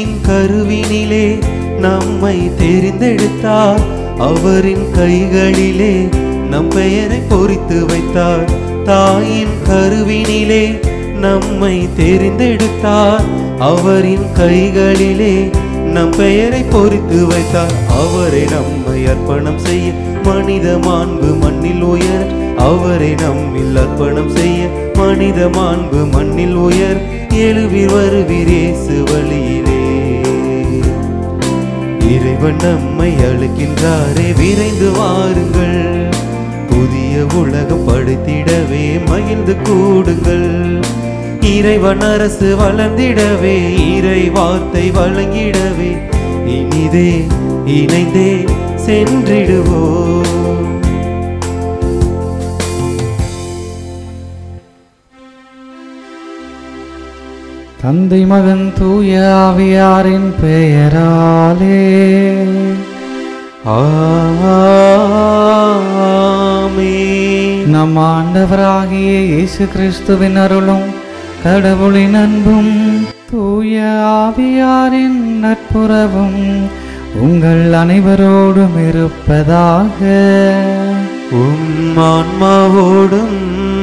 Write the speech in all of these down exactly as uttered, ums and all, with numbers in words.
தாயின் கருவினிலே நம்மை தெரிந்தெடுத்தார். அவரின் கைகளிலே நம் பெயரை பொறித்து வைத்தார். தாயின் கருவினிலே நம்மை தெரிந்தெடுத்தார். அவரின் கைகளிலே நம் பெயரை பொறித்து வைத்தார். அவரை நம்மை அர்ப்பணம் செய்ய மனித மாண்பு மண்ணில் உயர். அவரை நம்மில் அர்ப்பணம் செய்ய மனித மாண்பு மண்ணில் உயர். எழுவீர் வருவீர் இயேசு வழியிலே. இறைவன் நம்மை அழைக்கின்றாரே, விரைந்து வாருங்கள். புதிய உலகம் படைத்திடவே மகிழ்ந்து கூடுங்கள். இறைவன் அரசு வளர்ந்திடவே, இறை வார்த்தை வழங்கிடவே, இனிதே இணைந்தே சென்றிடுவோம். தந்தை மகன் தூய ஆவியாரின் பெயராலே ஆமென். நம் ஆண்டவராகிய இயேசு கிறிஸ்துவின் அருளும் கடவுளின் அன்பும் தூய ஆவியாரின் நட்புறவும் உங்கள் அனைவரோடும் இருப்பதாக. உம் ஆன்மாவோடும்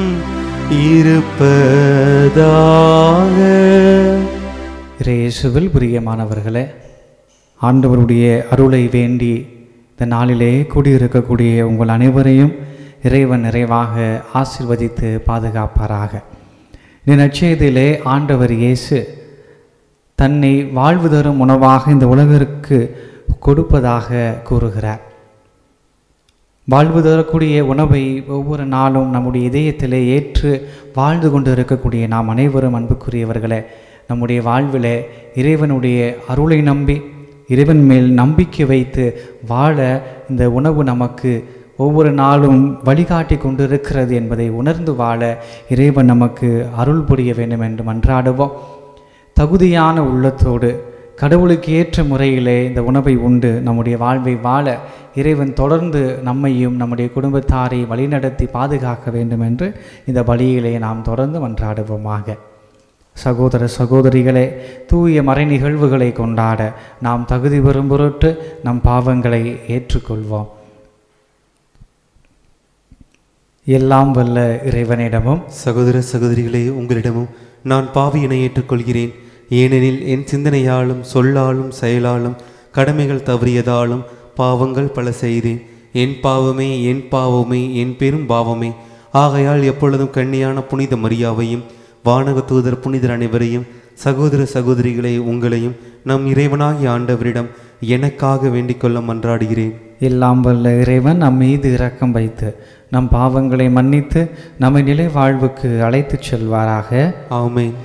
இருப்பதாக. இயேசுவில் பிரியமானவர்களே, ஆண்டவருடைய அருளை வேண்டி இந்த நாளிலே கூடியிருக்கக்கூடிய உங்கள் அனைவரையும் இறைவன் நிறைவாக ஆசீர்வதித்து பாதுகாப்பாராக. இந்த நற்செய்தியிலே ஆண்டவர் இயேசு தன்னை வாழ்வு தரும் உணவாக இந்த உலகிற்கு கொடுப்பதாக கூறுகிறார். வாழ்வு தரக்கூடிய உணவை ஒவ்வொரு நாளும் நம்முடைய இதயத்திலே ஏற்று வாழ்ந்து கொண்டு இருக்கக்கூடிய நாம் அனைவரும் அன்புக்குரியவர்களே, நம்முடைய வாழ்விலே இறைவனுடைய அருளை நம்பி இறைவன் மேல் நம்பிக்கை வைத்து வாழ இந்த உணவு நமக்கு ஒவ்வொரு நாளும் வழிகாட்டி கொண்டிருக்கிறது என்பதை உணர்ந்து வாழ இறைவன் நமக்கு அருள் புரிய வேண்டும் என்று மன்றாடுவோம். தகுதியான உள்ளத்தோடு கடவுளுக்கு ஏற்ற முறையிலே இந்த உணவை உண்டு நம்முடைய வாழ்வை வாழ இறைவன் தொடர்ந்து நம்மையும் நம்முடைய குடும்பத்தாரை வழிநடத்தி பாதுகாக்க வேண்டும் என்று இந்த பலியிலே நாம் தொடர்ந்து மன்றாடுவோமாக. சகோதர சகோதரிகளே, தூய மறை நிகழ்வுகளை கொண்டாட நாம் தகுதி பெறும் பொருட்டு நம் பாவங்களை ஏற்றுக்கொள்வோம். எல்லாம் வல்ல இறைவனிடமும் சகோதர சகோதரிகளே, உங்களிடமும் நான் பாவியினை ஏற்றுக்கொள்கிறேன். ஏனெனில் என் சிந்தனையாலும் சொல்லாலும் செயலாலும் கடமைகள் தவறியதாலும் பாவங்கள் பல செய்தேன். என் பாவமே என் பாவமே என் பெரும் பாவமே. ஆகையால் எப்பொழுதும் கண்ணியான புனித மரியாவையும் வானக தூதர் புனிதர் அனைவரையும் சகோதர சகோதரிகளை உங்களையும் நம் இறைவனாகிய ஆண்டவரிடம் எனக்காக வேண்டிக் கொள்ள மன்றாடுகிறேன். எல்லாம் வல்ல இறைவன் நம் மீது இரக்கம் வைத்து நம் பாவங்களை மன்னித்து நம்மை நிலை வாழ்வுக்கு அழைத்துச் செல்வாராக. ஆமென்.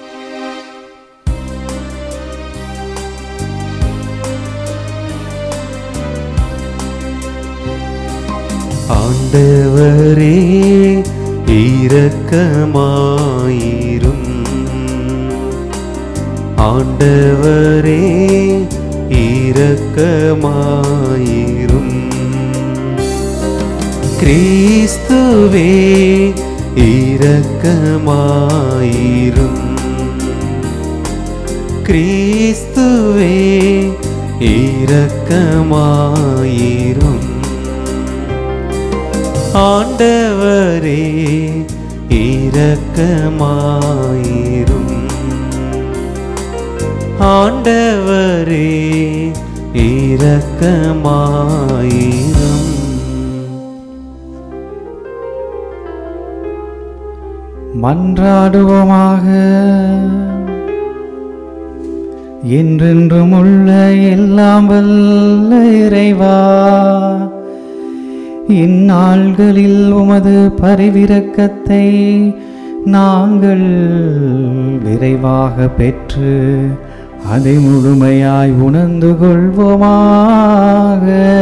ஆண்டவரே இரக்கமாயிரும். ஆண்டவரே இரக்கமாயிரும். கிறிஸ்துவே இரக்கமாயிரும். கிறிஸ்துவே இரக்கமாயிரும். ஆண்டவரே இரக்கமாயிரும். ஆண்டவரே இரக்கமாயிரும். மன்றாடுவோமாக. என்றென்றும் உள்ள எல்லாம் வல்ல இறைவா, இந்நாள்களில் உமது பரிவிரக்கத்தை நாங்கள் விரைவாக பெற்று அதை முழுமையாய் உணர்ந்து கொள்வோமாக.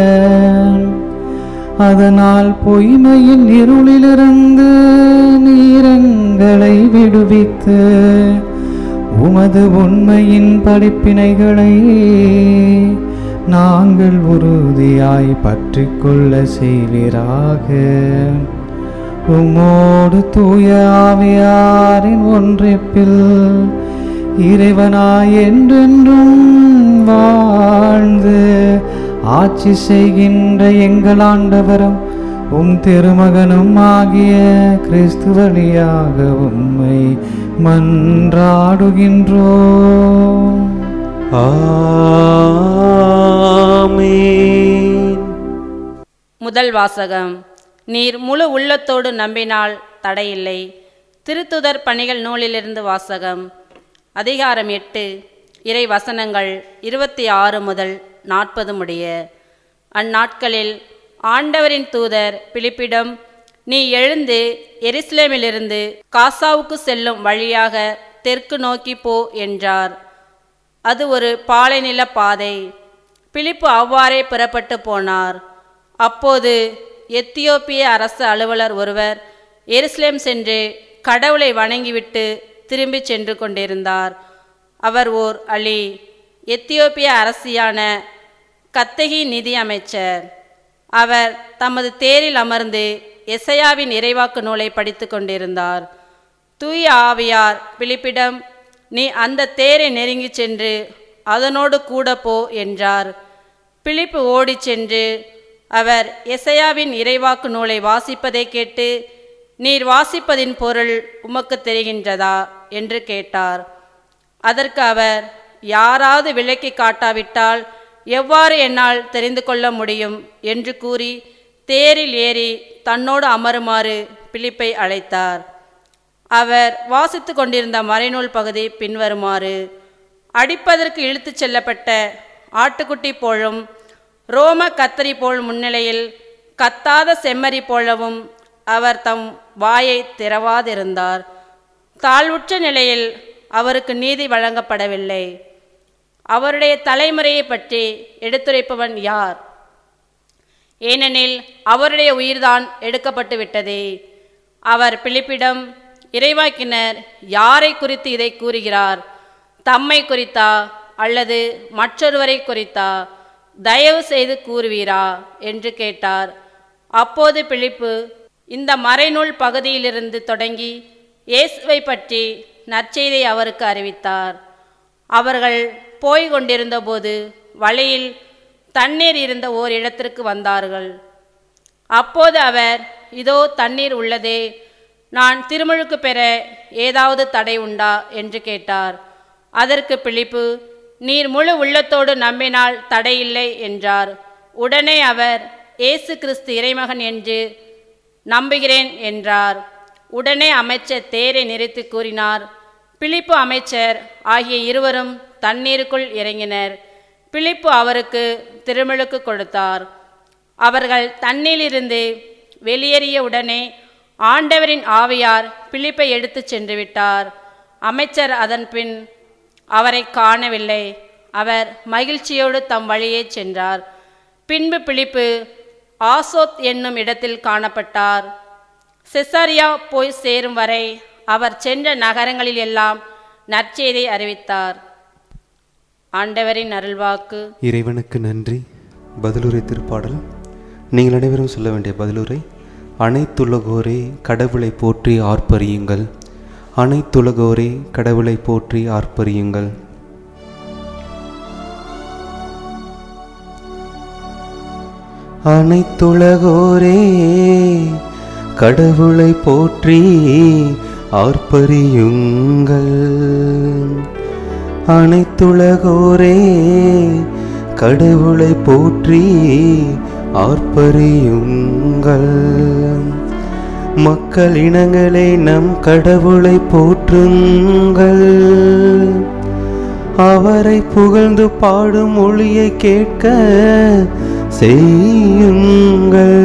அதனால் பொய்மையின் இருளிலிருந்து நீரங்களை விடுவித்து உமது உண்மையின் படிப்பினைகளை நாங்கள் உறுதியாய் பற்றி கொள்ள செய்வீராக. உம்மோடு தூய ஆவியாரின் ஒன்றிப்பில் இறைவனாய் என்றென்றும் வாழ்ந்து ஆட்சி செய்கின்ற எங்கள் ஆண்டவரும் உம் திருமகனும் ஆகிய கிறிஸ்து வழியாக உம்மை மன்றாடுகின்றோம். ஆமென். முதல் வாசகம். நீர் முழு உள்ளத்தோடு நம்பினால் தடையில்லை. திருத்துதர் பணிகள் நூலிலிருந்து வாசகம். அதிகாரம் எட்டு. இறை வசனங்கள் இருபத்தி ஆறு முதல் நாற்பது முடிய. அந்நாட்களில் ஆண்டவரின் தூதர் பிலிப்பிடம், நீ எழுந்து எருசலேமிலிருந்து காசாவுக்கு செல்லும் வழியாக தெற்கு நோக்கி போ என்றார். அது ஒரு பாலைநில பாதை. பிலிப்பு அவ்வாறே புறப்பட்டு போனார். அப்போது எத்தியோப்பிய அரசு அலுவலர் ஒருவர் எருசலேம் சென்று கடவுளை வணங்கிவிட்டு திரும்பி சென்று கொண்டிருந்தார். அவர் ஓர் அலி, எத்தியோப்பிய அரசியான கத்தகி நிதி அமைச்சர். அவர் தமது தேரில் அமர்ந்து எசையாவின் இறைவாக்கு நூலை படித்து கொண்டிருந்தார். தூய ஆவியார் பிலிப்பிடம், நீ அந்த தேரை நெருங்கி சென்று அதனோடு கூட போ என்றார். பிலிப்பு ஓடி சென்று அவர் எசையாவின் இறைவாக்கு நூலை வாசிப்பதை கேட்டு, நீர் வாசிப்பதின் பொருள் உமக்கு தெரிகின்றதா என்று கேட்டார். அதற்கு அவர், யாராவது விளக்கி காட்டாவிட்டால் எவ்வாறு என்னால் தெரிந்து கொள்ள முடியும் என்று கூறி தேரில் ஏறி தன்னோடு அமருமாறு பிலிப்பை அழைத்தார். அவர் வாசித்து கொண்டிருந்த மறைநூல் பகுதி பின்வருமாறு. அடிப்பதற்கு இழுத்துச் செல்லப்பட்ட ஆட்டுக்குட்டி போலும் ரோம கத்தரி போல் முன்னிலையில் கத்தாத செம்மறி போலவும் அவர் தம் வாயை திறவாதிருந்தார். தாழ்வுற்ற நிலையில் அவருக்கு நீதி வழங்கப்படவில்லை. அவருடைய தலைமுறையை பற்றி எடுத்துரைப்பவன் யார்? ஏனெனில் அவருடைய உயிர்தான் எடுக்கப்பட்டு விட்டதே. அவர் பிலிப்பிடம், இறைவாக்கினர் யாரை குறித்து இதை கூறுகிறார்? தம்மை குறித்தா அல்லது மற்றொருவரை குறித்தா? தயவு செய்து கூறுவீரா என்று கேட்டார். அப்போது பிலிப்பு இந்த மறைநூல் பகுதியிலிருந்து தொடங்கி இயேசுவை பற்றி நற்செய்தியை அவருக்கு அறிவித்தார். அவர்கள் போய் கொண்டிருந்தபோது வழியில் தண்ணீர் இருந்த ஓர் இடத்திற்கு வந்தார்கள். அப்போது அவர், இதோ தண்ணீர் உள்ளதே, நான் திருமுழுக்கு பெற ஏதாவது தடை உண்டா என்று கேட்டார். அதற்கு பிலிப்பு, நீர் முழு உள்ளத்தோடு நம்பினால் தடையில்லை என்றார். உடனே அவர், இயேசு கிறிஸ்து இறைமகன் என்று நம்புகிறேன் என்றார். உடனே அமைச்சர் தேரை நிறுத்தி கூறினார். பிலிப்பு அமைச்சர் ஆகிய இருவரும் தண்ணீருக்குள் இறங்கினர். பிலிப்பு அவருக்கு திருமுழுக்கு கொடுத்தார். அவர்கள் தண்ணீரிலிருந்து வெளியேறிய உடனே ஆண்டவரின் ஆவியார் பிலிப்பை எடுத்து சென்று விட்டார். அமைச்சர் அதன் பின் அவரை காணவில்லை. அவர் மகிழ்ச்சியோடு தம் வழியே சென்றார். பின்பு பிலிப்பு ஆசோத் என்னும் இடத்தில் காணப்பட்டார். செசரியா போய் சேரும் வரை அவர் சென்ற நகரங்களில் எல்லாம் நற்செய்தியை அறிவித்தார். ஆண்டவரின் அருள்வாக்கு. இறைவனுக்கு நன்றி. பதிலுரை திருப்பாடல். நீங்கள் அனைவரும் சொல்ல வேண்டிய பதிலுரை. அனைத்துலகோரே கடவுளை போற்றி ஆர்ப்பரியுங்கள். அனைத்துலகோரே கடவுளை போற்றி ஆர்ப்பரியுங்கள். அனைத்துலகோரே கடவுளை போற்றி ஆர்ப்பரியுங்கள். அனைத்துலகோரே கடவுளை போற்றி ஆர்ப்பரியுங்கள். மக்கள் இனங்களே நம் கடவுளை போற்றுங்கள். அவரை புகழ்ந்து பாடும் ஒளியை கேட்க செய்யுங்கள்.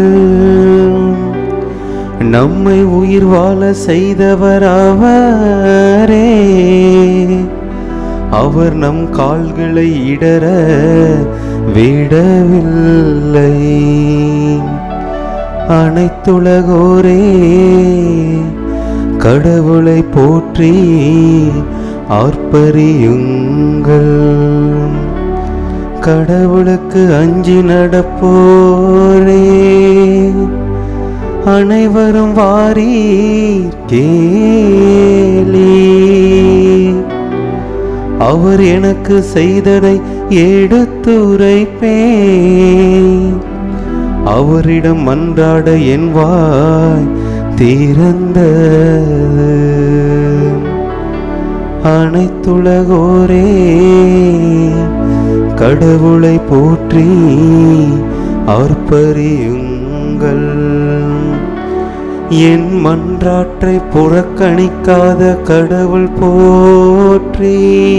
நம்மை உயிர் வாழ செய்தவர் அவரே. அவர் நம் கால்களை இடற விடவில்லை. அனைத்துலகோரே கடவுளை போற்றி ஆர்ப்பரியுங்கள். கடவுளுக்கு அஞ்சி நடப்போரே அனைவரும் வாரீர் கேளீர். அவர் எனக்கு செய்ததை எடுத்துரைப்பேன். அவரிடம் மன்றாட என் வாய் திறந்தது. அனைத்துலகோரே கடவுளை போற்றி ஆர்ப்பரியுங்கள். என் மன்றாற்றை புறக்கணிக்காத கடவுள் போற்றி.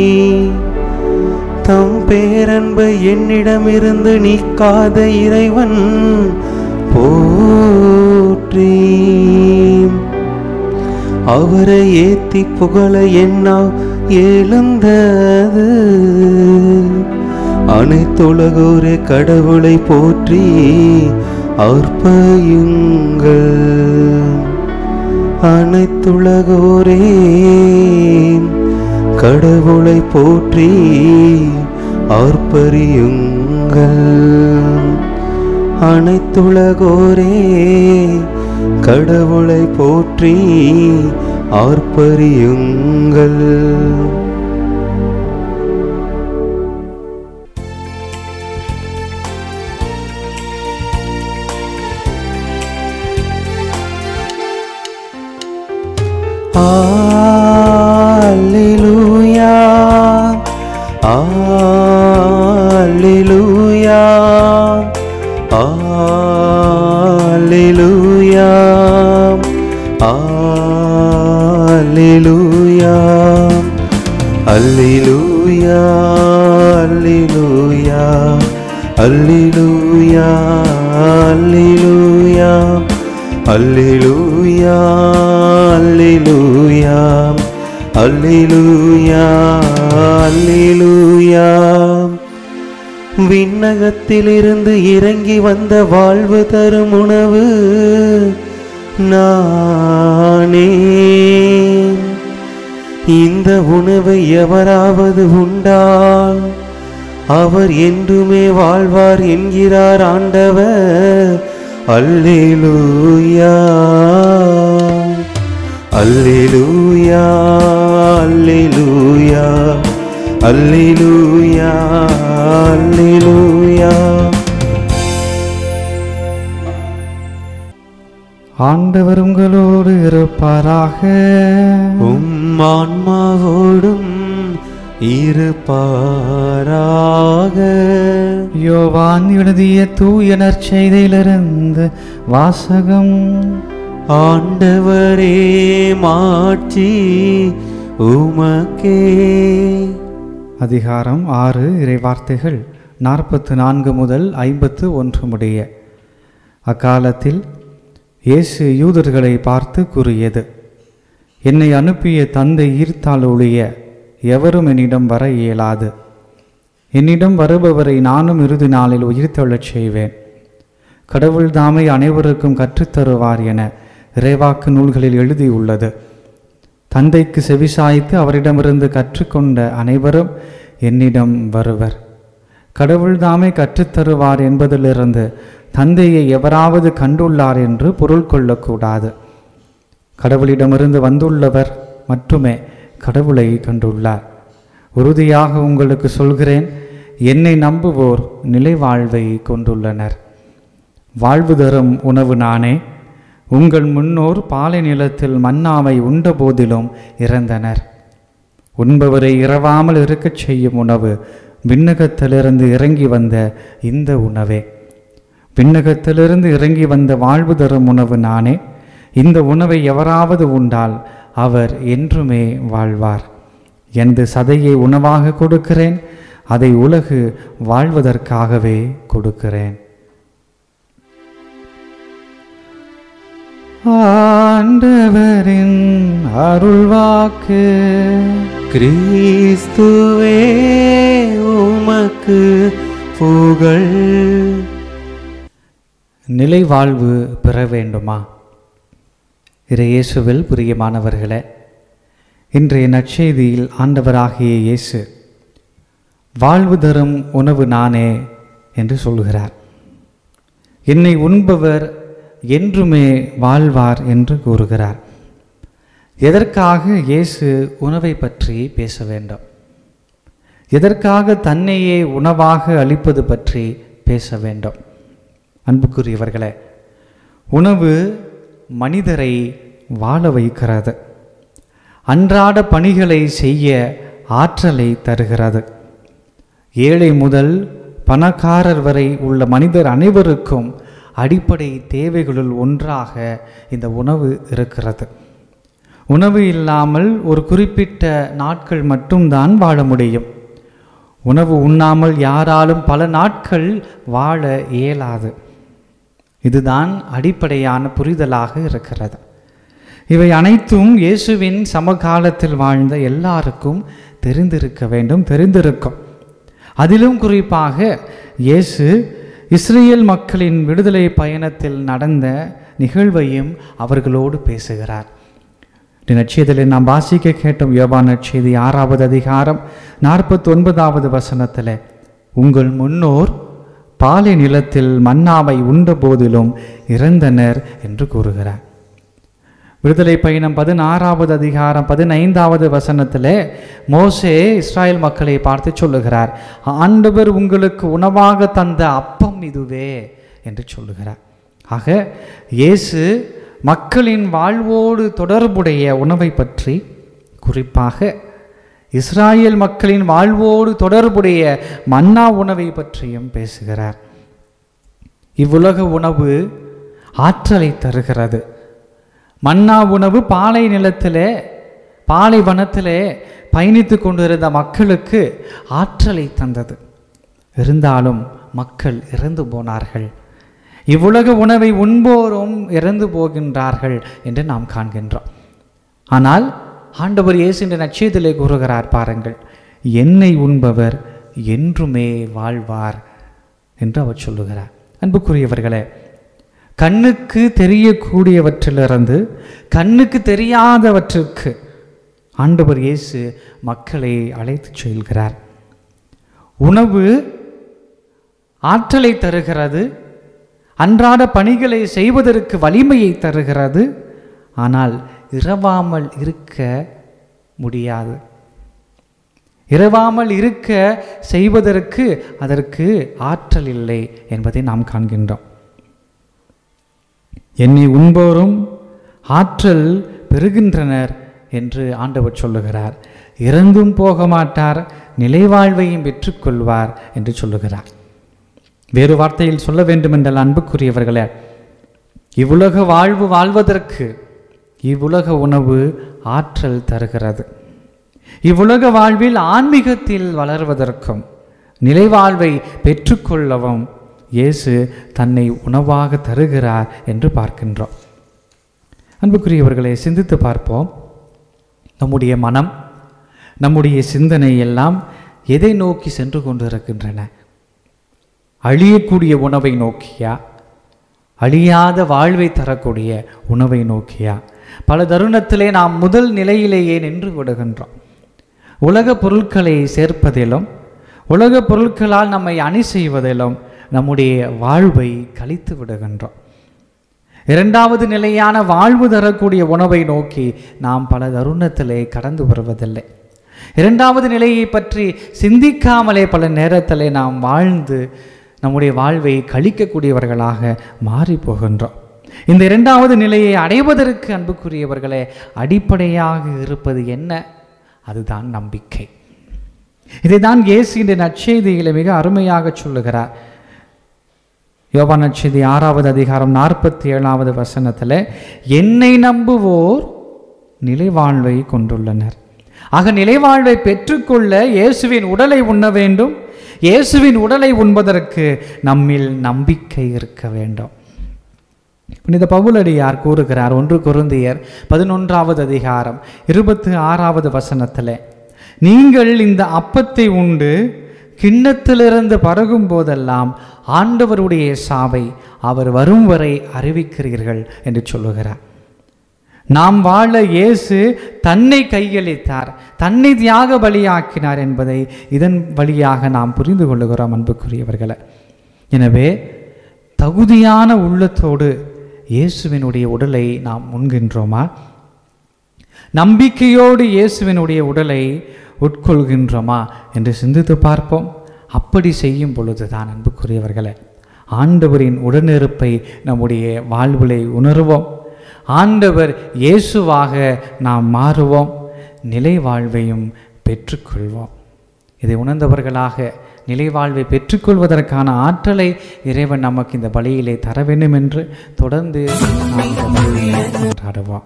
தம் பேரன்பை என்னிடமிருந்து நீக்காத இறைவன் போற்றி. அவரை ஏத்தி புகழ என்னா எழுந்தது. அனைத்துலகோரே கடவுளை போற்றி ஆர்ப்பரியுங்கள். அனைத்துலகோரே கடவுளை போற்றி ஆர்ப்பரியுங்கள். அனைத்துலகோரே கடவுளை போற்றி ஆர்ப்பரியுங்கள். Alleluia, Alleluia, Alleluia, Alleluia, Alleluia, Alleluia, Alleluia, Alleluia, Alleluia, Alleluia, Alleluia, Alleluia. விண்ணகத்திலிருந்து இறங்கி வந்த வாழ்வு தரும் உணவு நானே. இந்த உணவை எவராவது உண்டால் அவர் என்றுமே வாழ்வார் என்கிறார் ஆண்டவர். அல்லேலூயா, அல்லேலூயா, அல்லேலூயா, அல்லேலூயா, அல்லேலூயா. ஆண்டவர் உங்களோடு இருப்பாராக. உம் ஆன்மாவோடும் இருப்பாராக. யோவான் எழுதிய தூய நற்செய்தியிலிருந்து வாசகம். ஆண்டவரே மாட்சி உமக்கே. அதிகாரம் ஆறு. இறைவார்த்தைகள் நாற்பத்து நான்கு முதல் ஐம்பத்து ஒன்று முடிய. அக்காலத்தில் இயேசு யூதர்களை பார்த்து கூறியது, என்னை அனுப்பிய தந்தை ஈர்த்தால் ஒழிய எவரும் என்னிடம் வர இயலாது. என்னிடம் வருபவரை நானும் இறுதி நாளில் உயிர்த்தெழச் செய்வேன். கடவுள் தாமை அனைவருக்கும் கற்றுத்தருவார் என இறைவாக்கு நூல்களில் எழுதியுள்ளது. தந்தைக்கு செவிசாய்த்து அவரிடமிருந்து கற்றுக்கொண்ட அனைவரும் என்னிடம் வருவர். கடவுள் தாமே கற்றுத்தருவார் என்பதிலிருந்து தந்தையை எவராவது கண்டுள்ளார் என்று பொருள் கொள்ளக்கூடாது. கடவுளிடமிருந்து வந்துள்ளவர் மட்டுமே கடவுளை கண்டுள்ளார். உறுதியாக உங்களுக்கு சொல்கிறேன், என்னை நம்புவோர் நிலை வாழ்வை கொண்டுள்ளனர். வாழ்வு தரும் உணவு நானே. உங்கள் முன்னோர் பாலை நிலத்தில் மன்னாவை உண்ட போதிலும் இறந்தனர். உண்பவரை இரவாமல் இருக்கச் செய்யும் உணவு விண்ணகத்திலிருந்து இறங்கி வந்த இந்த உணவே. விண்ணகத்திலிருந்து இறங்கி வந்த வாழ்வு தரும் உணவு நானே. இந்த உணவை எவராவது உண்டால் அவர் என்றுமே வாழ்வார். எனது சதையை உணவாக கொடுக்கிறேன், அதை உலகு வாழ்வதற்காகவே கொடுக்கிறேன். ஆண்டவரின் அருள்வாக்கு. கிறிஸ்துவே உமக்கு புகழ். நிலை வாழ்வு பெற வேண்டுமா? இறையேசுவில் பிரியமானவர்களே, இன்றைய நற்செய்தியில் ஆண்டவராகிய இயேசு வாழ்வு தரும் உணவு நானே என்று சொல்கிறார். என்னை உண்பவர் என்றுமே வாழ்வார் என்று கூறுகிறார். எதற்காக இயேசு உணவை பற்றி பேச வேண்டும்? எதற்காக தன்னையே உணவாக அளிப்பது பற்றி பேச வேண்டும். அன்புக்குரியவர்களே, உணவு மனிதரை வாழ வைக்கிறது, அன்றாட பணிகளை செய்ய ஆற்றலை தருகிறது. ஏழை முதல் பணக்காரர் வரை உள்ள மனிதர் அனைவருக்கும் அடிப்படை தேவைகளுள் ஒன்றாக இந்த உணவு இருக்கிறது. உணவு இல்லாமல் ஒரு குறிப்பிட்ட நாட்கள் மட்டும்தான் வாழ முடியும். உணவு உண்ணாமல் யாராலும் பல நாட்கள் வாழ இயலாது. இதுதான் அடிப்படையான புரிதலாக இருக்கிறது. இவை அனைத்தும் இயேசுவின் சமகாலத்தில் வாழ்ந்த எல்லாருக்கும் தெரிந்திருக்க வேண்டும், தெரிந்திருக்கும். அதிலும் குறிப்பாக இயேசு இஸ்ரேல் மக்களின் விடுதலை பயணத்தில் நடந்த நிகழ்வையும் அவர்களோடு பேசுகிறார். நற்செய்தியில் நாம் வாசிக்க கேட்டோம். யோவான் நற்செய்தி ஆறாவது அதிகாரம் நாற்பத்தி ஒன்பதாவது வசனத்தில், உங்கள் முன்னோர் பாலை நிலத்தில் மன்னாவை உண்ட போதிலும் இறந்தனர் என்று கூறுகிறார். விடுதலை பயணம் பதினாறாவது அதிகாரம் பதினைந்தாவது வசனத்தில் மோசே இஸ்ராயல் மக்களை பார்த்து சொல்லுகிறார், ஆண்டவர் உங்களுக்கு உணவாக தந்த அப்பம் இதுவே என்று சொல்லுகிறார். ஆக இயேசு மக்களின் வாழ்வோடு தொடர்புடைய உணவை பற்றி, குறிப்பாக இஸ்ராயல் மக்களின் வாழ்வோடு தொடர்புடைய மன்னா உணவை பற்றியும் பேசுகிறார். இவ்வுலக உணவு ஆற்றலை தருகிறது. மன்னா உணவு பாலை நிலத்திலே பாலைவனத்திலே பயணித்து கொண்டிருந்த மக்களுக்கு ஆற்றலை தந்தது. இருந்தாலும் மக்கள் இறந்து போனார்கள். இவ்வுலக உணவை உண்போரும் இறந்து போகின்றார்கள் என்று நாம் காண்கின்றோம். ஆனால் ஆண்டவர் இயேசு என்ற நற்செய்தியிலே கூறுகிறார் பாருங்கள், என்னை உண்பவர் என்றுமே வாழ்வார் என்று அவர் சொல்லுகிறார். அன்புக்குரியவர்களே, கண்ணுக்கு தெரியக்கூடியவற்றிலிருந்து கண்ணுக்கு தெரியாதவற்றுக்கு ஆண்டவர் இயேசு மக்களை அழைத்து செல்கிறார். உணவு ஆற்றலை தருகிறது, அன்றாட பணிகளை செய்வதற்கு வலிமையை தருகிறது. ஆனால் இரவாமல் இருக்க முடியாது. இரவாமல் இருக்க செய்வதற்கு அதற்கு ஆற்றல் இல்லை என்பதை நாம் காண்கின்றோம். என்னை உண்போரும் ஆற்றல் பெறுகின்றனர் என்று ஆண்டவர் சொல்லுகிறார். இறந்தும் போக மாட்டார், நிலைவாழ்வையும் பெற்றுக்கொள்வார் என்று சொல்லுகிறார். வேறு வார்த்தையில் சொல்ல வேண்டும் என்றால், அன்புக்குரியவர்களே, இவ்வுலக வாழ்வு வாழ்வதற்கு இவ்வுலக உணவு ஆற்றல் தருகிறது. இவ்வுலக வாழ்வில் ஆன்மீகத்தில் வளர்வதற்கும் நிலைவாழ்வை பெற்றுக்கொள்ளவும் இயேசு தன்னை உணவாக தருகிறார் என்று பார்க்கின்றோம். அன்புக்குரியவர்களை, சிந்தித்து பார்ப்போம். நம்முடைய மனம், நம்முடைய சிந்தனை எல்லாம் எதை நோக்கி சென்று கொண்டிருக்கின்றன? அழியக்கூடிய உணவை நோக்கியா, அழியாத வாழ்வை தரக்கூடிய உணவை நோக்கியா? பல தருணத்திலே நாம் முதல் நிலையிலேயே நின்று விடுகின்றோம். உலக பொருட்களை சேர்ப்பதிலும் உலக பொருட்களால் நம்மை அணி செய்வதிலும் நம்முடைய வாழ்வை கழித்து விடுகின்றோம். இரண்டாவது நிலையான வாழ்வு தரக்கூடிய உணவை நோக்கி நாம் பல தருணத்திலே கடந்து வருவதில்லை. இரண்டாவது நிலையை பற்றி சிந்திக்காமலே பல நேரத்திலே நாம் வாழ்ந்து நம்முடைய வாழ்வை கழிக்கக்கூடியவர்களாக மாறி போகின்றோம். இந்த இரண்டாவது நிலையை அடைவதற்கு அன்புக்குரியவர்களே, அடிப்படையாக இருப்பது என்ன? அதுதான் நம்பிக்கை. இதைதான் இயேசு இந்த நற்செய்தியிலே மிக அருமையாக சொல்லுகிறார். யோவான் நற்செய்தி ஆறாவது அதிகாரம் நாற்பத்தி ஏழாவது வசனத்தில், என்னை நம்புவோர் நிலைவாழ்வை கொண்டுள்ளனர். ஆக நிலைவாழ்வை பெற்றுக்கொள்ள இயேசுவின் உடலை உண்ண வேண்டும். இயேசுவின் உடலை உண்பதற்கு நம்மில் நம்பிக்கை இருக்க வேண்டும். புனித பவுலடியார் கூறுகிறார், ஒன்று கொரிந்தியர் பதினொன்றாவது அதிகாரம் இருபத்தி ஆறாவது வசனத்தில், நீங்கள் இந்த அப்பத்தை உண்டு கிண்ணத்திலிருந்து பருகும் போதெல்லாம் ஆண்டவருடைய சாவை அவர் வரும் வரை அறிவிக்கிறீர்கள் என்று சொல்லுகிறார். நாம் வாழ இயேசு தன்னை கையளித்தார், தன்னை தியாக பலியாக்கினார் என்பதை இதன் வழியாக நாம் புரிந்து கொள்ளுகிறோம். அன்புக்குரியவர்களே, எனவே தகுதியான உள்ளத்தோடு இயேசுவினுடைய உடலை நாம் உண்கின்றோமா? நம்பிக்கையோடு இயேசுவினுடைய உடலை உட்கொள்கின்றோமா என்று சிந்தித்து பார்ப்போம். அப்படி செய்யும் பொழுது தான் அன்புக்குரியவர்களே, ஆண்டவரின் உடனிருப்பை நம்முடைய வாழ்விலை உணர்வோம். ஆண்டவர் இயேசுவாக நாம் மாறுவோம், நிலை வாழ்வையும் பெற்றுக்கொள்வோம். இதை உணர்ந்தவர்களாக நிலை வாழ்வை பெற்றுக்கொள்வதற்கான ஆற்றலை இறைவன் நமக்கு இந்த பலியிலே தர வேண்டும் என்று தொடர்ந்து கொண்டாடுவோம்.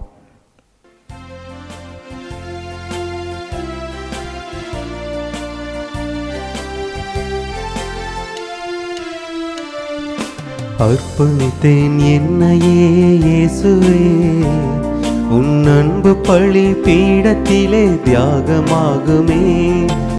அர்ப்பணித்தேன் என்னையே இயேசுவே, உன் அன்பு பழி பீடத்திலே தியாகமாகுமே.